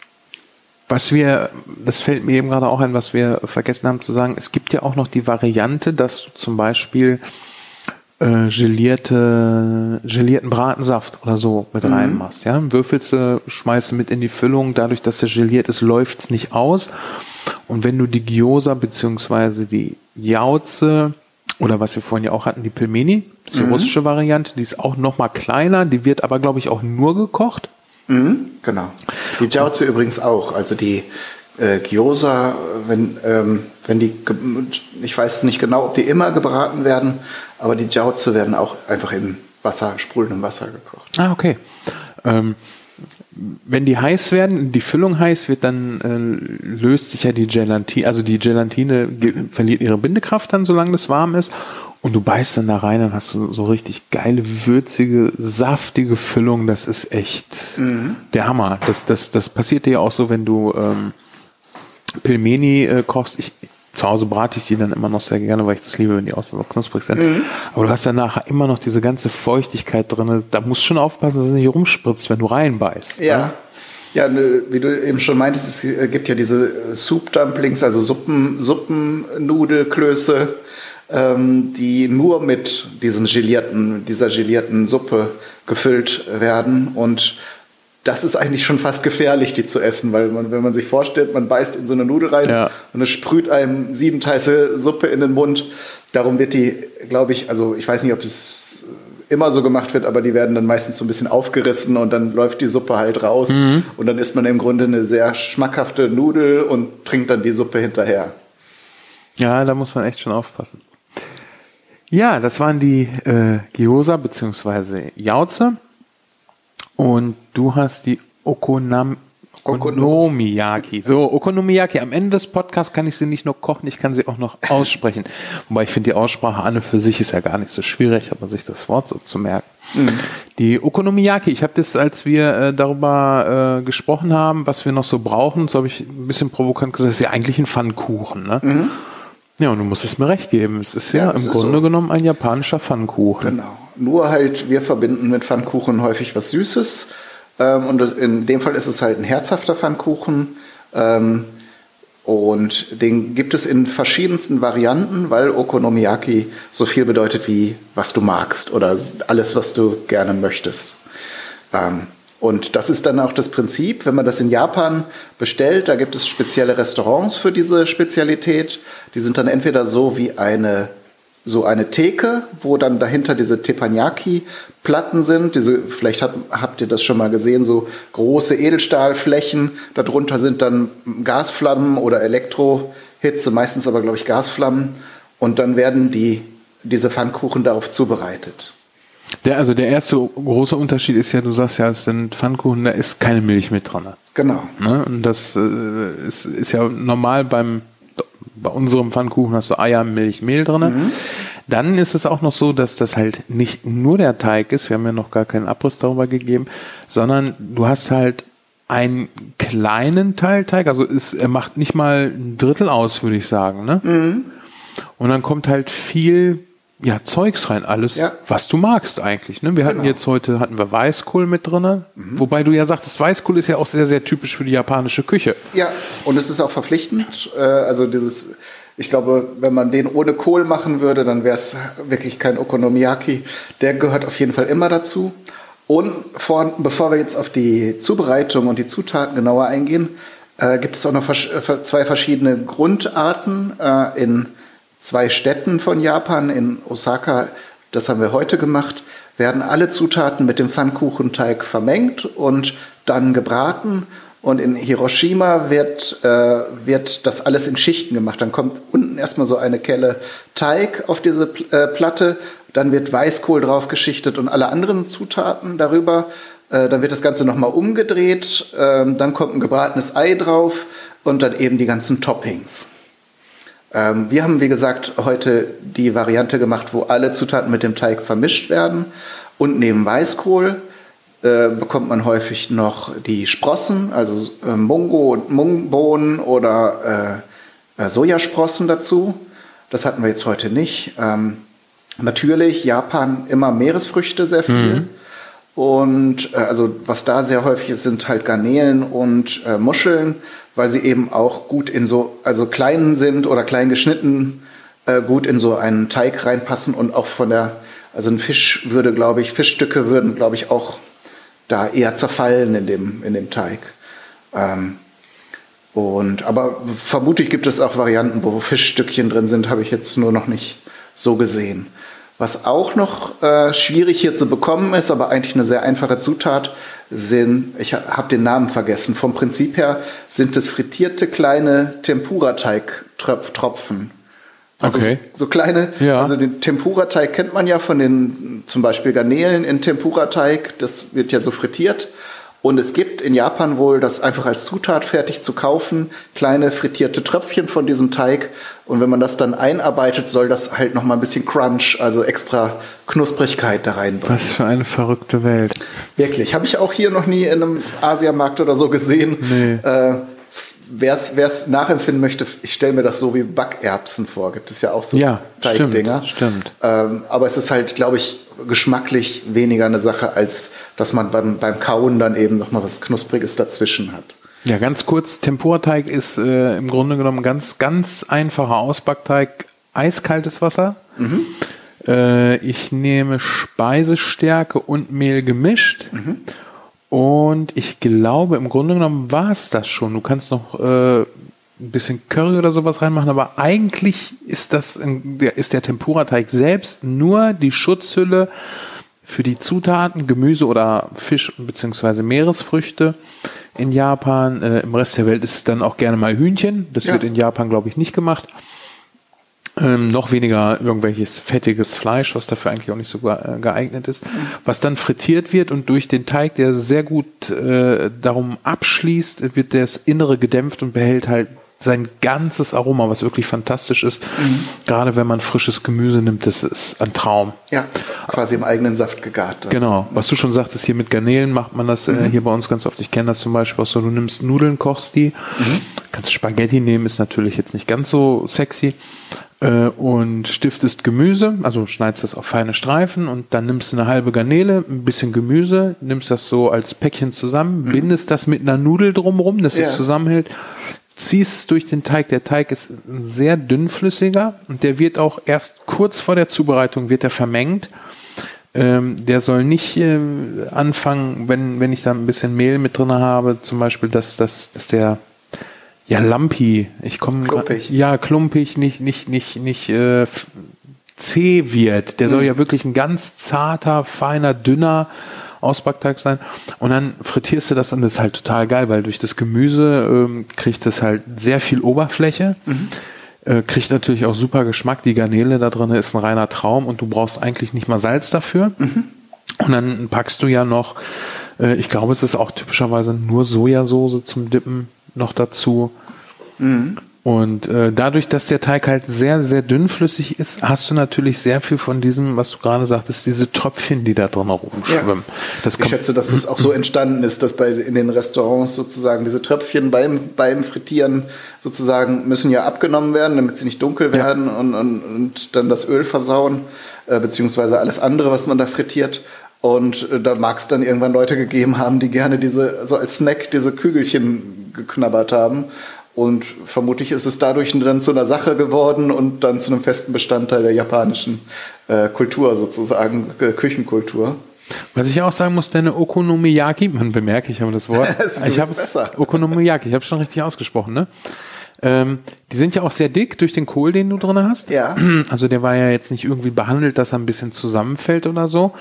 was wir, das fällt mir eben gerade auch ein, was wir vergessen haben zu sagen, es gibt ja auch noch die Variante, dass du zum Beispiel äh, gelierte, gelierten Bratensaft oder so mit mhm. reinmachst. Ja? Würfelst du, schmeißt du mit in die Füllung, dadurch, dass der geliert ist, läuft es nicht aus. Und wenn du die Gyoza beziehungsweise die Jauze oder was wir vorhin ja auch hatten, die Pelmeni, das ist die mhm. russische Variante, die ist auch noch mal kleiner, die wird aber, glaube ich, auch nur gekocht. Mhm, genau. Die Jauze übrigens auch, also die äh, Gyoza, wenn, ähm, wenn die, ich weiß nicht genau, ob die immer gebraten werden, aber die Jiaozi werden auch einfach in Wasser, sprudelndem Wasser gekocht. Ah, okay. Ähm, wenn die heiß werden, die Füllung heiß wird, dann äh, löst sich ja die Gelatine, also die Gelatine ge- verliert ihre Bindekraft dann, solange das warm ist. Und du beißt dann da rein, dann hast du so richtig geile, würzige, saftige Füllung. Das ist echt mhm. der Hammer. Das, das, das passiert dir ja auch so, wenn du ähm, Pelmeni äh, kochst. Ich, zu Hause brate ich die dann immer noch sehr gerne, weil ich das liebe, wenn die außen so knusprig sind. Mhm. Aber du hast dann nachher immer noch diese ganze Feuchtigkeit drin. Da musst du schon aufpassen, dass es nicht rumspritzt, wenn du reinbeißt. Ja. Ne? Ja, ne, wie du eben schon meintest, es gibt ja diese Soup-Dumplings, also Suppen, Suppennudelklöße, ähm, die nur mit diesen gelierten, dieser gelierten Suppe gefüllt werden. Und das ist eigentlich schon fast gefährlich, die zu essen, weil man, wenn man sich vorstellt, man beißt in so eine Nudel rein ja. und es sprüht einem sieben Teile Suppe in den Mund. Darum wird die, glaube ich, also ich weiß nicht, ob es immer so gemacht wird, aber die werden dann meistens so ein bisschen aufgerissen und dann läuft die Suppe halt raus mhm. und dann isst man im Grunde eine sehr schmackhafte Nudel und trinkt dann die Suppe hinterher. Ja, da muss man echt schon aufpassen. Ja, das waren die äh, Gyoza bzw. Jiaozi. Und du hast die Okonam- Okonomiyaki. So, Okonomiyaki. Am Ende des Podcasts kann ich sie nicht nur kochen, ich kann sie auch noch aussprechen. Wobei ich finde, die Aussprache an und für sich ist ja gar nicht so schwierig, aber sich das Wort so zu merken. Mhm. Die Okonomiyaki, ich habe das, als wir äh, darüber äh, gesprochen haben, was wir noch so brauchen, so habe ich ein bisschen provokant gesagt, das ist ja eigentlich ein Pfannkuchen, ne? Mhm. Ja, und du musst es mir recht geben. Es ist ja, ja im Grunde so. genommen ein japanischer Pfannkuchen. Genau. Nur halt, wir verbinden mit Pfannkuchen häufig was Süßes. Ähm, und in dem Fall ist es halt ein herzhafter Pfannkuchen. Ähm, und den gibt es in verschiedensten Varianten, weil Okonomiyaki so viel bedeutet wie was du magst oder alles, was du gerne möchtest. Ähm, Und das ist dann auch das Prinzip, wenn man das in Japan bestellt, da gibt es spezielle Restaurants für diese Spezialität. Die sind dann entweder so wie eine, so eine Theke, wo dann dahinter diese Teppanyaki-Platten sind. Diese, vielleicht habt, habt ihr das schon mal gesehen, so große Edelstahlflächen. Darunter sind dann Gasflammen oder Elektrohitze, meistens aber, glaube ich, Gasflammen. Und dann werden die, diese Pfannkuchen darauf zubereitet. Der, also der erste große Unterschied ist ja, du sagst ja, es sind Pfannkuchen, da ist keine Milch mit dran. Genau. Ne? Und das äh, ist, ist ja normal beim, bei unserem Pfannkuchen hast du Eier, Milch, Mehl dran. Mhm. Dann ist es auch noch so, dass das halt nicht nur der Teig ist, wir haben ja noch gar keinen Abriss darüber gegeben, sondern du hast halt einen kleinen Teil Teig, also ist, er macht nicht mal ein Drittel aus, würde ich sagen. Ne? Mhm. Und dann kommt halt viel ja, Zeugs rein, alles, ja. was du magst eigentlich. Ne? Wir hatten genau. jetzt heute, hatten wir Weißkohl mit drin, mhm. wobei du ja sagtest, Weißkohl ist ja auch sehr, sehr typisch für die japanische Küche. Ja, und es ist auch verpflichtend. Also dieses, ich glaube, wenn man den ohne Kohl machen würde, dann wäre es wirklich kein Okonomiyaki. Der gehört auf jeden Fall immer dazu. Und vor, bevor wir jetzt auf die Zubereitung und die Zutaten genauer eingehen, äh, gibt es auch noch vers- zwei verschiedene Grundarten äh, in zwei Städten von Japan, in Osaka, das haben wir heute gemacht, werden alle Zutaten mit dem Pfannkuchenteig vermengt und dann gebraten. Und in Hiroshima wird, äh, wird das alles in Schichten gemacht. Dann kommt unten erstmal so eine Kelle Teig auf diese äh, Platte, dann wird Weißkohl drauf geschichtet und alle anderen Zutaten darüber. Äh, dann wird das Ganze nochmal umgedreht, äh, dann kommt ein gebratenes Ei drauf und dann eben die ganzen Toppings. Ähm, wir haben, wie gesagt, heute die Variante gemacht, wo alle Zutaten mit dem Teig vermischt werden. Und neben Weißkohl äh, bekommt man häufig noch die Sprossen, also äh, Mungo und Mungbohnen oder äh, äh, Sojasprossen dazu. Das hatten wir jetzt heute nicht. Ähm, natürlich, Japan immer Meeresfrüchte sehr viel. Mhm. Und äh, also was da sehr häufig ist, sind halt Garnelen und äh, Muscheln, weil sie eben auch gut in so, also klein sind oder klein geschnitten, äh, gut in so einen Teig reinpassen und auch von der, also ein Fisch würde, glaube ich, Fischstücke würden, glaube ich, auch da eher zerfallen in dem, in dem Teig. Ähm, und, aber vermutlich gibt es auch Varianten, wo Fischstückchen drin sind, habe ich jetzt nur noch nicht so gesehen. Was auch noch äh, schwierig hier zu bekommen ist, aber eigentlich eine sehr einfache Zutat, sind, ich habe den Namen vergessen, vom Prinzip her sind es frittierte kleine Tempura-Teig-Tropfen. Also okay. so, so kleine, ja. also den Tempura-Teig kennt man ja von den zum Beispiel Garnelen in Tempura-Teig, das wird ja so frittiert. Und es gibt in Japan wohl das einfach als Zutat fertig zu kaufen, kleine frittierte Tröpfchen von diesem Teig. Und wenn man das dann einarbeitet, soll das halt nochmal ein bisschen Crunch, also extra Knusprigkeit da reinbringen. Was für eine verrückte Welt. Wirklich, habe ich auch hier noch nie in einem Asiamarkt oder so gesehen. Nee. Äh, Wer es nachempfinden möchte, ich stelle mir das so wie Backerbsen vor. Gibt es ja auch so ja, Teigdinger. Stimmt, stimmt. Ähm, aber es ist halt, glaube ich, geschmacklich weniger eine Sache, als dass man beim, beim Kauen dann eben noch mal was Knuspriges dazwischen hat. Ja, ganz kurz, Tempura-Teig ist äh, im Grunde genommen ganz, ganz einfacher Ausbackteig, eiskaltes Wasser. Mhm. Äh, ich nehme Speisestärke und Mehl gemischt. Mhm. Und ich glaube, im Grunde genommen war es das schon. Du kannst noch äh, ein bisschen Curry oder sowas reinmachen, aber eigentlich ist das ist der Tempura-Teig selbst nur die Schutzhülle für die Zutaten, Gemüse oder Fisch bzw. Meeresfrüchte in Japan. Äh, Im Rest der Welt ist es dann auch gerne mal Hühnchen. Das ja. wird in Japan, glaube ich, nicht gemacht. Ähm, noch weniger irgendwelches fettiges Fleisch, was dafür eigentlich auch nicht so geeignet ist, was dann frittiert wird und durch den Teig, der sehr gut äh, darum abschließt, wird das Innere gedämpft und behält halt sein ganzes Aroma, was wirklich fantastisch ist. Mhm. Gerade wenn man frisches Gemüse nimmt, das ist ein Traum. Ja, quasi im eigenen Saft gegart. Dann. Genau, was du schon sagtest, hier mit Garnelen macht man das mhm. äh, hier bei uns ganz oft. Ich kenne das zum Beispiel auch so, du nimmst Nudeln, kochst die, mhm. kannst Spaghetti nehmen, ist natürlich jetzt nicht ganz so sexy, äh, und stiftest Gemüse, also schneidest das auf feine Streifen und dann nimmst du eine halbe Garnele, ein bisschen Gemüse, nimmst das so als Päckchen zusammen, mhm. bindest das mit einer Nudel drumherum, dass ja. es zusammenhält, ziehst es durch den Teig. Der Teig ist sehr dünnflüssiger und der wird auch erst kurz vor der Zubereitung wird er vermengt. Ähm, der soll nicht äh, anfangen, wenn, wenn ich da ein bisschen Mehl mit drin habe, zum Beispiel, dass, dass, dass der ja lumpy, ich komme klumpig. ja klumpig, nicht, nicht, nicht, nicht äh, zäh wird. Der mhm. soll ja wirklich ein ganz zarter, feiner, dünner Ausbackteig sein. Und dann frittierst du das und das ist halt total geil, weil durch das Gemüse ähm, kriegt es halt sehr viel Oberfläche, mhm. äh, kriegt natürlich auch super Geschmack. Die Garnele da drin ist ein reiner Traum und du brauchst eigentlich nicht mal Salz dafür. Mhm. Und dann packst du ja noch, äh, ich glaube, es ist auch typischerweise nur Sojasauce zum Dippen noch dazu. Mhm. Und äh, dadurch, dass der Teig halt sehr, sehr dünnflüssig ist, hast du natürlich sehr viel von diesem, was du gerade sagtest, diese Tröpfchen, die da drin rumschwimmen. Ja. Das ich schätze, dass das auch so entstanden ist, dass bei in den Restaurants sozusagen diese Tröpfchen beim, beim Frittieren sozusagen müssen ja abgenommen werden, damit sie nicht dunkel werden ja. und, und, und dann das Öl versauen, äh, beziehungsweise alles andere, was man da frittiert. Und äh, da mag es dann irgendwann Leute gegeben haben, die gerne diese, so als Snack diese Kügelchen geknabbert haben. Und vermutlich ist es dadurch dann zu einer Sache geworden und dann zu einem festen Bestandteil der japanischen äh, Kultur sozusagen, äh, Küchenkultur. Was ich auch sagen muss, deine Okonomiyaki, man bemerke ich aber das Wort. ich habe es Okonomiyaki, ich habe es schon richtig ausgesprochen, ne? Ähm, die sind ja auch sehr dick durch den Kohl, den du drin hast. Ja. Also der war ja jetzt nicht irgendwie behandelt, dass er ein bisschen zusammenfällt oder so.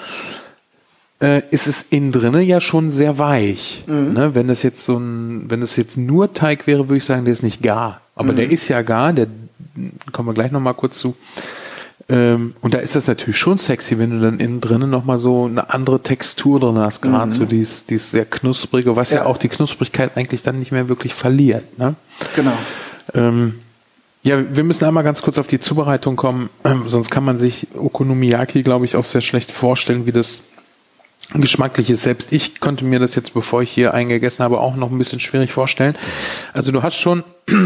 Äh, ist es innen drinne ja schon sehr weich. Mhm. Ne? Wenn es jetzt so ein, wenn es jetzt nur Teig wäre, würde ich sagen, der ist nicht gar. Aber mhm. der ist ja gar, der kommen wir gleich nochmal kurz zu. Ähm, und da ist das natürlich schon sexy, wenn du dann innen drinnen nochmal so eine andere Textur drin hast, gerade mhm. so dieses, dieses sehr knusprige, was ja. ja auch die Knusprigkeit eigentlich dann nicht mehr wirklich verliert. Ne? Genau. Ähm, ja, wir müssen einmal ganz kurz auf die Zubereitung kommen, ähm, sonst kann man sich Okonomiyaki, glaube ich, auch sehr schlecht vorstellen, wie das geschmacklich ist. Selbst ich konnte mir das jetzt, bevor ich hier eingegessen habe, auch noch ein bisschen schwierig vorstellen. Also du hast schon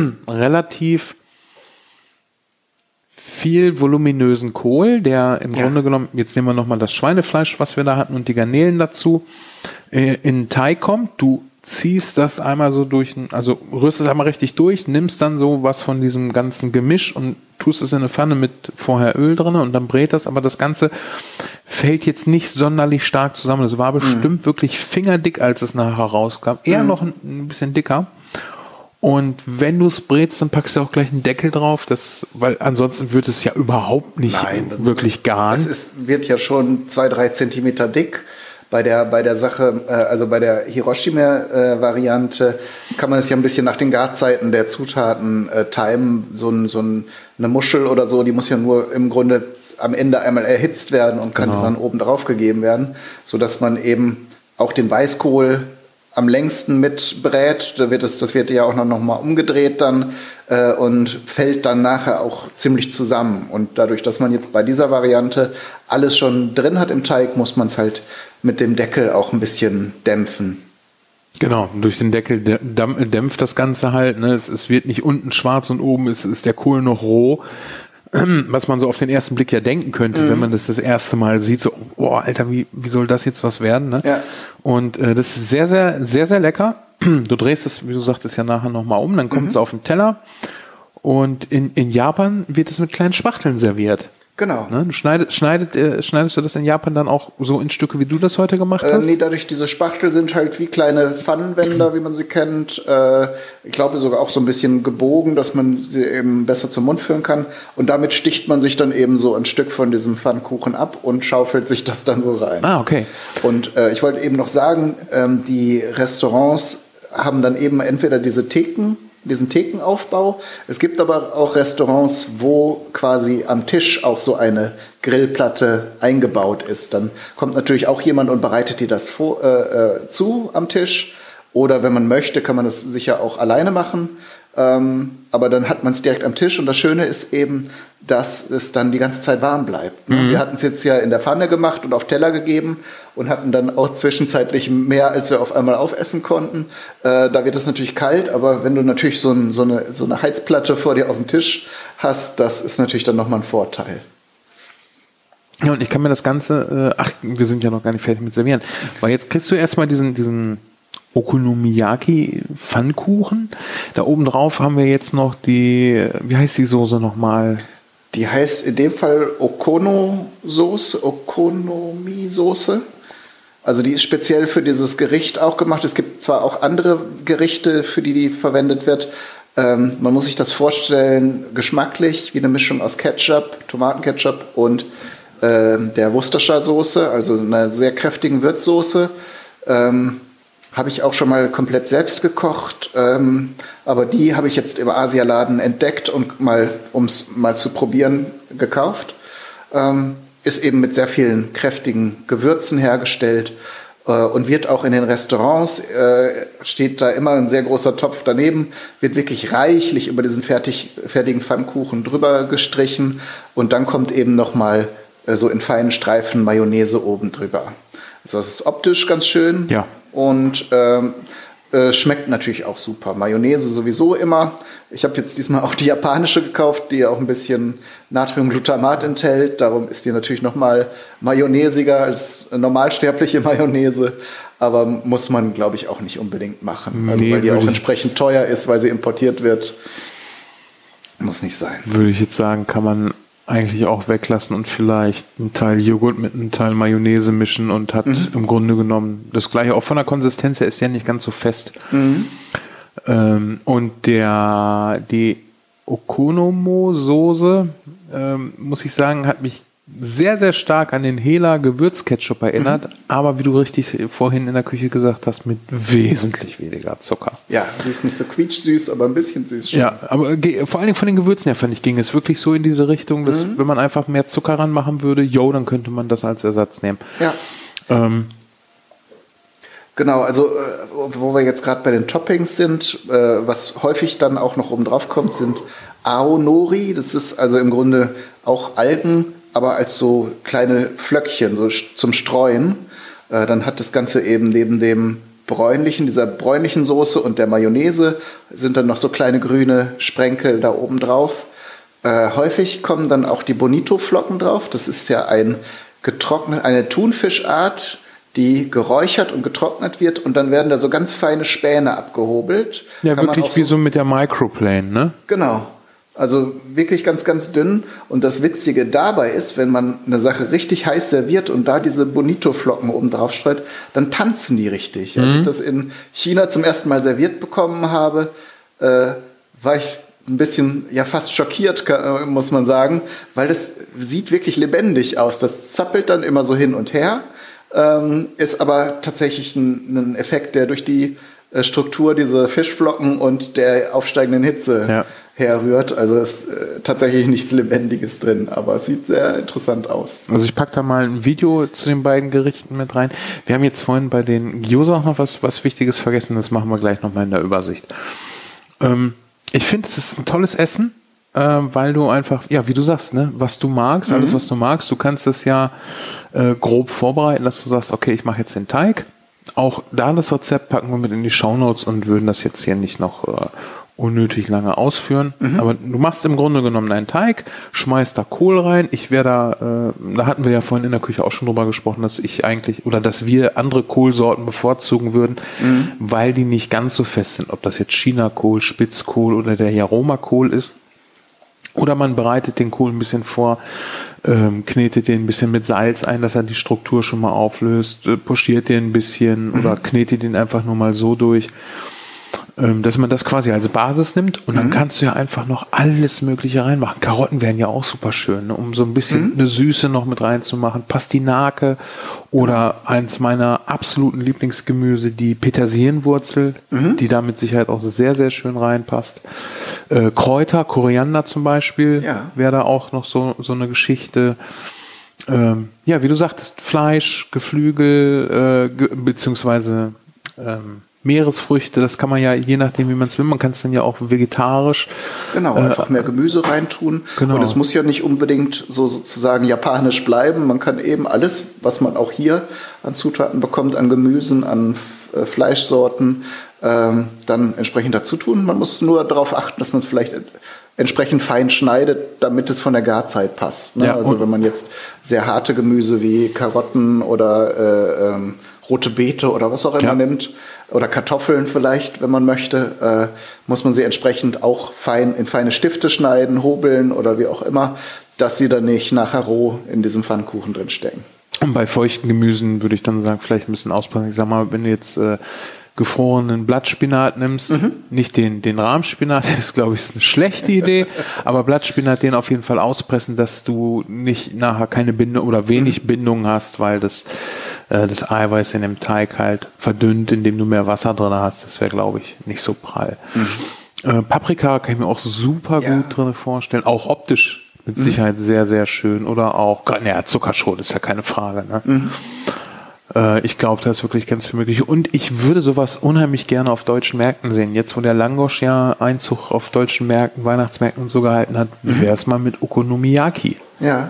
relativ viel voluminösen Kohl, der im ja. Grunde genommen, jetzt nehmen wir nochmal das Schweinefleisch, was wir da hatten und die Garnelen dazu, äh, in den Teig kommt. Du ziehst das einmal so durch, also rührst es einmal richtig durch, nimmst dann so was von diesem ganzen Gemisch und tust es in eine Pfanne mit vorher Öl drin und dann brät das, aber das Ganze fällt jetzt nicht sonderlich stark zusammen. Es war bestimmt mhm. wirklich fingerdick, als es nachher rauskam. Eher mhm. noch ein, ein bisschen dicker. Und wenn du es brätst, dann packst du auch gleich einen Deckel drauf, das, weil ansonsten wird es ja überhaupt nicht Nein, wirklich garen. Es ist, wird ja schon zwei, drei Zentimeter dick. Bei der, bei der Sache, äh, also bei der Hiroshima-Variante äh, kann man es ja ein bisschen nach den Garzeiten der Zutaten äh, timen. So, ein, so ein, eine Muschel oder so, die muss ja nur im Grunde am Ende einmal erhitzt werden und kann genau. dann oben drauf gegeben werden, sodass man eben auch den Weißkohl am längsten mitbrät. Da wird es, das wird ja auch noch, noch mal umgedreht dann äh, und fällt dann nachher auch ziemlich zusammen. Und dadurch, dass man jetzt bei dieser Variante alles schon drin hat im Teig, muss man es halt mit dem Deckel auch ein bisschen dämpfen. Genau, durch den Deckel dämpft das Ganze halt. Ne? Es, es wird nicht unten schwarz und oben ist, ist der Kohl noch roh. Was man so auf den ersten Blick ja denken könnte, mhm. wenn man das das erste Mal sieht, so, oh, Alter, wie, wie soll das jetzt was werden? Ne? Ja. Und äh, das ist sehr, sehr, sehr, sehr lecker. Du drehst es, wie du sagtest, ja nachher nochmal um, dann kommt es mhm. auf den Teller. Und in, in Japan wird es mit kleinen Spachteln serviert. Genau. Ne? Du schneidet, schneidet, äh, schneidest du das in Japan dann auch so in Stücke, wie du das heute gemacht hast? Äh, nee, dadurch, diese Spachtel sind halt wie kleine Pfannenwender, wie man sie kennt. Äh, ich glaube sogar auch so ein bisschen gebogen, dass man sie eben besser zum Mund führen kann. Und damit sticht man sich dann eben so ein Stück von diesem Pfannkuchen ab und schaufelt sich das dann so rein. Ah, okay. Und äh, ich wollte eben noch sagen, ähm, die Restaurants haben dann eben entweder diese Theken, diesen Thekenaufbau. Es gibt aber auch Restaurants, wo quasi am Tisch auch so eine Grillplatte eingebaut ist. Dann kommt natürlich auch jemand und bereitet dir das vor, äh, zu am Tisch. Oder wenn man möchte, kann man das sicher auch alleine machen. Ähm, aber dann hat man es direkt am Tisch. Und das Schöne ist eben, dass es dann die ganze Zeit warm bleibt. Mhm. Wir hatten es jetzt ja in der Pfanne gemacht und auf Teller gegeben und hatten dann auch zwischenzeitlich mehr, als wir auf einmal aufessen konnten. Äh, da wird es natürlich kalt, aber wenn du natürlich so, ein, so, eine, so eine Heizplatte vor dir auf dem Tisch hast, das ist natürlich dann nochmal ein Vorteil. Ja, und ich kann mir das Ganze, äh, ach, wir sind ja noch gar nicht fertig mit Servieren, weil jetzt kriegst du erstmal diesen, diesen Okonomiyaki-Pfannkuchen. Da oben drauf haben wir jetzt noch die, wie heißt die Soße nochmal? Die heißt in dem Fall Okono-Soße, Okonomi-Soße. Also die ist speziell für dieses Gericht auch gemacht. Es gibt zwar auch andere Gerichte, für die die verwendet wird. Ähm, man muss sich das vorstellen, geschmacklich wie eine Mischung aus Ketchup, Tomatenketchup und äh, der Worcestershire Soße, also einer sehr kräftigen Würzsoße. Ähm, Habe ich auch schon mal komplett selbst gekocht, ähm, aber die habe ich jetzt im Asialaden entdeckt und mal, um es mal zu probieren, gekauft. Ähm, ist eben mit sehr vielen kräftigen Gewürzen hergestellt äh, und wird auch in den Restaurants, äh, steht da immer ein sehr großer Topf daneben, wird wirklich reichlich über diesen fertig, fertigen Pfannkuchen drüber gestrichen und dann kommt eben nochmal äh, so in feinen Streifen Mayonnaise oben drüber. Also das ist optisch ganz schön. Ja. Und ähm, äh, schmeckt natürlich auch super. Mayonnaise sowieso immer. Ich habe jetzt diesmal auch die japanische gekauft, die ja auch ein bisschen Natriumglutamat enthält. Darum ist die natürlich noch mal mayonnaisiger als normalsterbliche Mayonnaise. Aber muss man, glaube ich, auch nicht unbedingt machen. Also, nee, weil die auch entsprechend teuer ist, weil sie importiert wird. Muss nicht sein. Würde ich jetzt sagen, kann man eigentlich auch weglassen und vielleicht einen Teil Joghurt mit einem Teil Mayonnaise mischen und hat mhm. im Grunde genommen das Gleiche. Auch von der Konsistenz her ist ja nicht ganz so fest. Mhm. Ähm, und der die Okonomo-Soße, ähm, muss ich sagen, hat mich sehr, sehr stark an den Hela Gewürzketchup erinnert, mhm. aber wie du richtig vorhin in der Küche gesagt hast, mit wesentlich weniger Zucker. Ja, die ist nicht so quietschsüß, aber ein bisschen süß schon. Ja, aber vor allen Dingen von den Gewürzen her, fand ich, ging es wirklich so in diese Richtung, dass mhm. wenn man einfach mehr Zucker ranmachen würde, jo, dann könnte man das als Ersatz nehmen. Ja. Ähm, Genau, also wo wir jetzt gerade bei den Toppings sind, was häufig dann auch noch oben drauf kommt, sind Aonori. Das ist also im Grunde auch Algen, aber als so kleine Flöckchen, so zum Streuen. Dann hat das Ganze eben neben dem bräunlichen, dieser bräunlichen Soße und der Mayonnaise sind dann noch so kleine grüne Sprenkel da oben drauf. Häufig kommen dann auch die Bonito-Flocken drauf. Das ist ja ein getrocknet, eine Thunfischart, die geräuchert und getrocknet wird und dann werden da so ganz feine Späne abgehobelt. Ja, Kann wirklich wie so, so mit der Microplane, ne? Genau. Also wirklich ganz, ganz dünn. Und das Witzige dabei ist, wenn man eine Sache richtig heiß serviert und da diese Bonito-Flocken oben drauf streut, dann tanzen die richtig. Mhm. Als ich das in China zum ersten Mal serviert bekommen habe, äh, war ich ein bisschen, ja fast schockiert, muss man sagen, weil das sieht wirklich lebendig aus. Das zappelt dann immer so hin und her. ähm, ist aber tatsächlich ein, ein Effekt, der durch die äh, Struktur dieser Fischflocken und der aufsteigenden Hitze ja. herrührt. Also ist äh, tatsächlich nichts Lebendiges drin, aber es sieht sehr interessant aus. Also ich packe da mal ein Video zu den beiden Gerichten mit rein. Wir haben jetzt vorhin bei den Gyoza noch was, was Wichtiges vergessen, das machen wir gleich nochmal in der Übersicht. Ähm, ich finde, es ist ein tolles Essen, äh, weil du einfach, ja, wie du sagst, ne, was du magst, mhm. alles, was du magst, du kannst es ja äh, grob vorbereiten, dass du sagst, okay, ich mache jetzt den Teig. Auch da das Rezept packen wir mit in die Shownotes und würden das jetzt hier nicht noch äh, unnötig lange ausführen. Mhm. Aber du machst im Grunde genommen einen Teig, schmeißt da Kohl rein. Ich wäre da, äh, da hatten wir ja vorhin in der Küche auch schon drüber gesprochen, dass ich eigentlich, oder dass wir andere Kohlsorten bevorzugen würden, mhm. weil die nicht ganz so fest sind. Ob das jetzt Chinakohl, Spitzkohl oder der Jaroma-Kohl ist. Oder man bereitet den Kohl ein bisschen vor, ähm, knetet den ein bisschen mit Salz ein, dass er die Struktur schon mal auflöst, äh, pochiert den ein bisschen mhm. oder knetet den einfach nur mal so durch, ähm, dass man das quasi als Basis nimmt und mhm. dann kannst du ja einfach noch alles Mögliche reinmachen. Karotten wären ja auch super schön, ne, um so ein bisschen mhm. eine Süße noch mit reinzumachen. Pastinake oder mhm. eins meiner absoluten Lieblingsgemüse, die Petersilienwurzel, mhm. die da mit Sicherheit auch sehr, sehr schön reinpasst. Äh, Kräuter, Koriander zum Beispiel, ja. wäre da auch noch so, so eine Geschichte. Ähm, ja, wie du sagtest, Fleisch, Geflügel, äh, ge- beziehungsweise ähm, Meeresfrüchte, das kann man ja, je nachdem wie man es will, man kann es dann ja auch vegetarisch. Genau, einfach äh, mehr Gemüse reintun. Genau. Und es muss ja nicht unbedingt so sozusagen japanisch bleiben. Man kann eben alles, was man auch hier an Zutaten bekommt, an Gemüsen, an äh, Fleischsorten, ähm, dann entsprechend dazu tun. Man muss nur darauf achten, dass man es vielleicht entsprechend fein schneidet, damit es von der Garzeit passt. Ne? Ja, also wenn man jetzt sehr harte Gemüse wie Karotten oder äh, ähm, rote Beete oder was auch immer ja. nimmt, oder Kartoffeln vielleicht, wenn man möchte, äh, muss man sie entsprechend auch fein in feine Stifte schneiden, hobeln oder wie auch immer, dass sie dann nicht nachher roh in diesem Pfannkuchen drin stecken. Und bei feuchten Gemüsen würde ich dann sagen, vielleicht ein bisschen auspassen. Ich sag mal, wenn du jetzt äh, gefrorenen Blattspinat nimmst, mhm. nicht den, den Rahmspinat, das ist, glaube ich, eine schlechte Idee, aber Blattspinat, den auf jeden Fall auspressen, dass du nicht nachher keine Bindung oder wenig mhm. Bindung hast, weil das, äh, das Eiweiß in dem Teig halt verdünnt, indem du mehr Wasser drin hast. Das wäre, glaube ich, nicht so prall. Mhm. Äh, Paprika kann ich mir auch super ja. gut drin vorstellen, auch optisch mit mhm. Sicherheit sehr, sehr schön. Oder auch, naja, Zuckerschrot ist ja keine Frage, ne? Mhm. Ich glaube, da ist wirklich ganz viel möglich. Und ich würde sowas unheimlich gerne auf deutschen Märkten sehen. Jetzt, wo der Langosch ja Einzug auf deutschen Märkten, Weihnachtsmärkten und so gehalten hat, wäre es mal mit Okonomiyaki. Ja.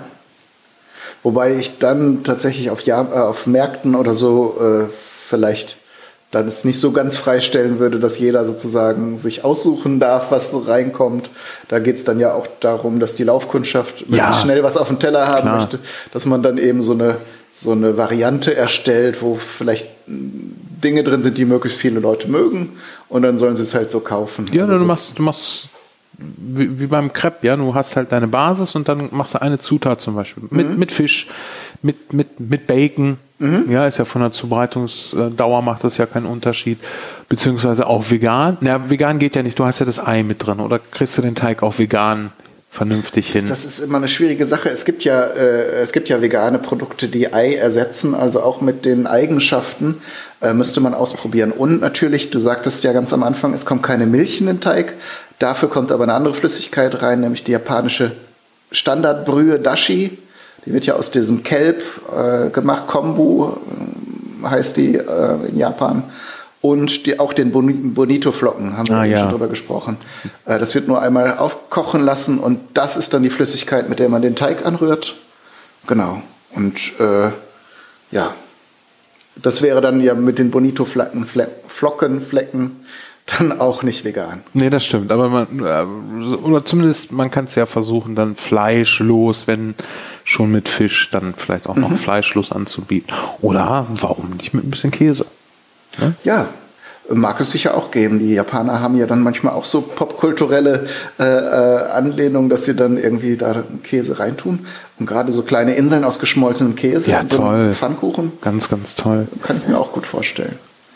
Wobei ich dann tatsächlich auf, ja- äh, auf Märkten oder so äh, vielleicht dann es nicht so ganz freistellen würde, dass jeder sozusagen sich aussuchen darf, was so reinkommt. Da geht es dann ja auch darum, dass die Laufkundschaft ja. schnell was auf dem Teller haben Klar. möchte, dass man dann eben so eine so eine Variante erstellt, wo vielleicht Dinge drin sind, die möglichst viele Leute mögen, und dann sollen sie es halt so kaufen. Ja, also du so machst, du machst wie, wie beim Crepe, ja, du hast halt deine Basis und dann machst du eine Zutat zum Beispiel mit, mhm. mit Fisch, mit, mit, mit Bacon, mhm. ja, ist ja von der Zubereitungsdauer macht das ja keinen Unterschied, beziehungsweise auch vegan. Na, vegan geht ja nicht, du hast ja das Ei mit drin, oder kriegst du den Teig auch vegan vernünftig hin? Das ist immer eine schwierige Sache. Es gibt ja, äh, es gibt ja vegane Produkte, die Ei ersetzen, also auch mit den Eigenschaften äh, müsste man ausprobieren. Und natürlich, du sagtest ja ganz am Anfang, es kommt keine Milch in den Teig, dafür kommt aber eine andere Flüssigkeit rein, nämlich die japanische Standardbrühe Dashi. Die wird ja aus diesem Kelb äh, gemacht, Kombu äh, heißt die äh, in Japan. Und die, auch den Bonito-Flocken, haben wir ah, ja. schon drüber gesprochen. Äh, das wird nur einmal aufkochen lassen und das ist dann die Flüssigkeit, mit der man den Teig anrührt. Genau. Und äh, ja, das wäre dann ja mit den Bonito-Flocken, Flocken, Flecken dann auch nicht vegan. Nee, das stimmt. Aber man, oder zumindest man kann es ja versuchen, dann fleischlos, wenn schon mit Fisch, dann vielleicht auch noch mhm. fleischlos anzubieten. Oder warum nicht mit ein bisschen Käse? Ja? ja, mag es sicher auch geben. Die Japaner haben ja dann manchmal auch so popkulturelle äh, äh, Anlehnungen, dass sie dann irgendwie da Käse reintun. Und gerade so kleine Inseln aus geschmolzenem Käse ja, in so einem Pfannkuchen. Ganz, ganz toll. Kann ich mir auch gut vorstellen.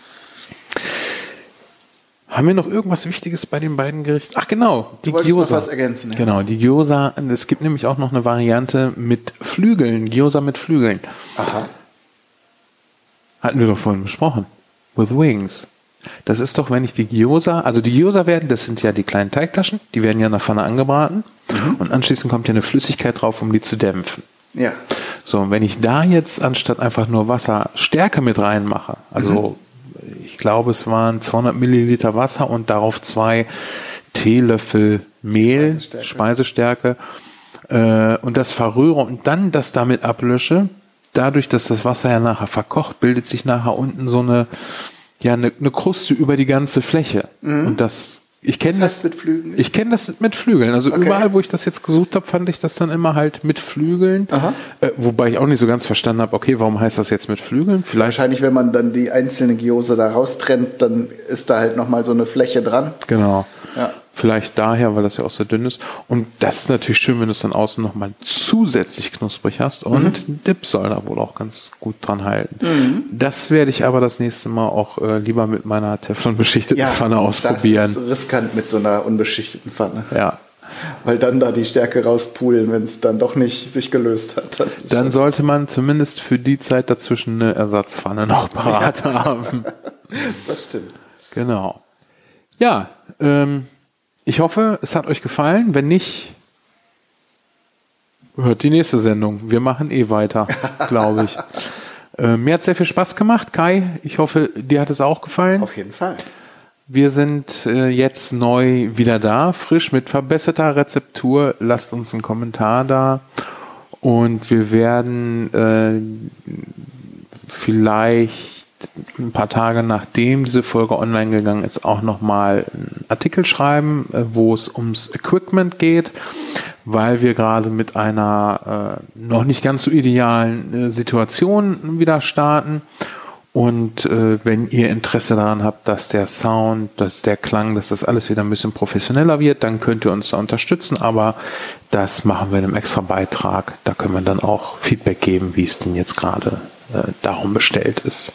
Haben wir noch irgendwas Wichtiges bei den beiden Gerichten? Ach genau, die du Gyoza. Noch was ergänzen, ja. Genau, die Gyoza. Es gibt nämlich auch noch eine Variante mit Flügeln. Gyoza mit Flügeln. Aha. Hatten wir doch vorhin besprochen. With Wings. Das ist doch, wenn ich die Gyoza, also die Gyoza werden, das sind ja die kleinen Teigtaschen, die werden ja in der Pfanne angebraten mhm. und anschließend kommt ja eine Flüssigkeit drauf, um die zu dämpfen. Ja. So, und wenn ich da jetzt anstatt einfach nur Wasser Stärke mit reinmache, also mhm. ich glaube, es waren zweihundert Milliliter Wasser und darauf zwei Teelöffel Mehl, Speisestärke, Speisestärke äh, und das verrühre und dann das damit ablösche, dadurch, dass das Wasser ja nachher verkocht, bildet sich nachher unten so eine ja eine, eine Kruste über die ganze Fläche. Mhm. Und das, ich kenne das, das mit Flügeln? Ich kenne das mit Flügeln. Also okay. Überall, wo ich das jetzt gesucht habe, fand ich das dann immer halt mit Flügeln. Äh, wobei ich auch nicht so ganz verstanden habe, okay, warum heißt das jetzt mit Flügeln? Vielleicht wahrscheinlich, wenn man dann die einzelne Gyoza da raustrennt, dann ist da halt nochmal so eine Fläche dran. Genau. Ja. Vielleicht daher, weil das ja auch so dünn ist. Und das ist natürlich schön, wenn du es dann außen nochmal zusätzlich knusprig hast. Und mhm. Dip soll da wohl auch ganz gut dran halten. Mhm. Das werde ich aber das nächste Mal auch äh, lieber mit meiner Teflon-beschichteten ja, Pfanne ausprobieren. Das ist riskant mit so einer unbeschichteten Pfanne. Ja. Weil dann da die Stärke rauspulen, wenn es dann doch nicht sich gelöst hat. Dann, dann sollte man zumindest für die Zeit dazwischen eine Ersatzpfanne noch parat ja. haben. Das stimmt. Genau. Ja, ähm, ich hoffe, es hat euch gefallen. Wenn nicht, hört die nächste Sendung. Wir machen eh weiter, glaube ich. Äh, mir hat sehr viel Spaß gemacht. Kai, ich hoffe, dir hat es auch gefallen. Auf jeden Fall. Wir sind äh, jetzt neu wieder da, frisch mit verbesserter Rezeptur. Lasst uns einen Kommentar da. Und wir werden äh, vielleicht ein paar Tage nachdem diese Folge online gegangen ist, auch nochmal einen Artikel schreiben, wo es ums Equipment geht, weil wir gerade mit einer äh, noch nicht ganz so idealen äh, Situation wieder starten. Und äh, wenn ihr Interesse daran habt, dass der Sound, dass der Klang, dass das alles wieder ein bisschen professioneller wird, dann könnt ihr uns da unterstützen. Aber das machen wir in einem extra Beitrag. Da können wir dann auch Feedback geben, wie es denn jetzt gerade äh, darum bestellt ist.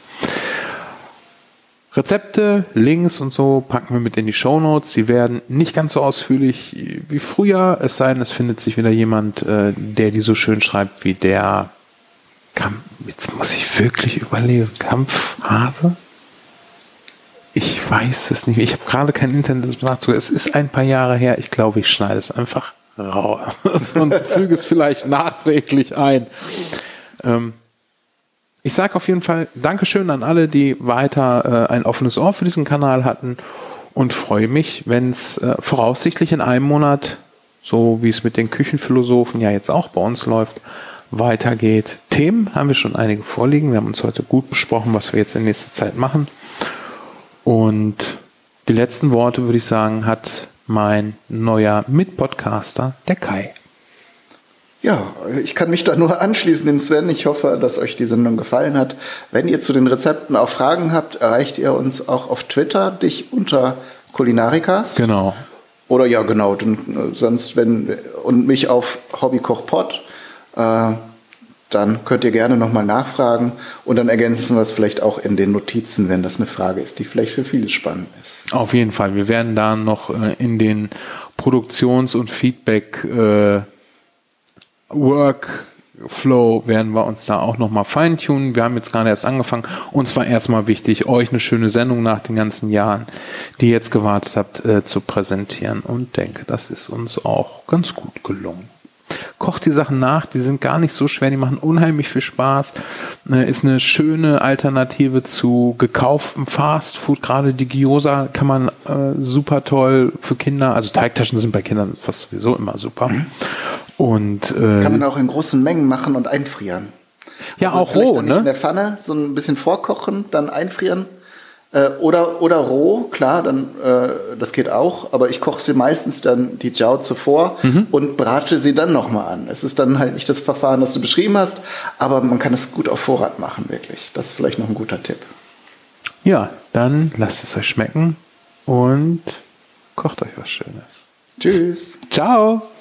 Rezepte, Links und so packen wir mit in die Shownotes. Die werden nicht ganz so ausführlich wie früher, es sei denn, es findet sich wieder jemand, äh, der die so schön schreibt wie der Kampf, jetzt muss ich wirklich überlesen, Kampfhase? Ich weiß es nicht mehr. Ich habe gerade kein Internet nachzugehen. Es ist ein paar Jahre her. Ich glaube, ich schneide es einfach raus und füge es vielleicht nachträglich ein. Ähm, Ich sage auf jeden Fall Dankeschön an alle, die weiter äh, ein offenes Ohr für diesen Kanal hatten und freue mich, wenn es äh, voraussichtlich in einem Monat, so wie es mit den Küchenphilosophen ja jetzt auch bei uns läuft, weitergeht. Themen haben wir schon einige vorliegen. Wir haben uns heute gut besprochen, was wir jetzt in nächster Zeit machen. Und die letzten Worte, würde ich sagen, hat mein neuer Mitpodcaster, der Kai. Ja, ich kann mich da nur anschließen, dem Sven. Ich hoffe, dass euch die Sendung gefallen hat. Wenn ihr zu den Rezepten auch Fragen habt, erreicht ihr uns auch auf Twitter, dich unter Kulinarikas. Genau. Oder ja, genau, dann, äh, sonst wenn und mich auf Hobbykochpod. Äh, dann könnt ihr gerne nochmal nachfragen und dann ergänzen wir es vielleicht auch in den Notizen, wenn das eine Frage ist, die vielleicht für viele spannend ist. Auf jeden Fall. Wir werden da noch äh, in den Produktions- und Feedback äh, Workflow werden wir uns da auch nochmal feintunen. Wir haben jetzt gerade erst angefangen. Uns war erstmal wichtig, euch eine schöne Sendung nach den ganzen Jahren, die ihr jetzt gewartet habt, äh, zu präsentieren. Und denke, das ist uns auch ganz gut gelungen. Kocht die Sachen nach, die sind gar nicht so schwer, die machen unheimlich viel Spaß. Äh, ist eine schöne Alternative zu gekauftem Fastfood. Gerade die Gyoza kann man äh, super toll für Kinder, also Teigtaschen sind bei Kindern fast sowieso immer super. Mhm. Und, äh, kann man auch in großen Mengen machen und einfrieren. Ja, also auch roh, ne? In der Pfanne so ein bisschen vorkochen, dann einfrieren. Äh, oder, oder roh, klar, dann, äh, das geht auch. Aber ich koche sie meistens dann die Jiao zuvor mhm. und brate sie dann nochmal an. Es ist dann halt nicht das Verfahren, das du beschrieben hast, aber man kann es gut auf Vorrat machen, wirklich. Das ist vielleicht noch ein guter Tipp. Ja, dann lasst es euch schmecken und kocht euch was Schönes. Tschüss. Ciao.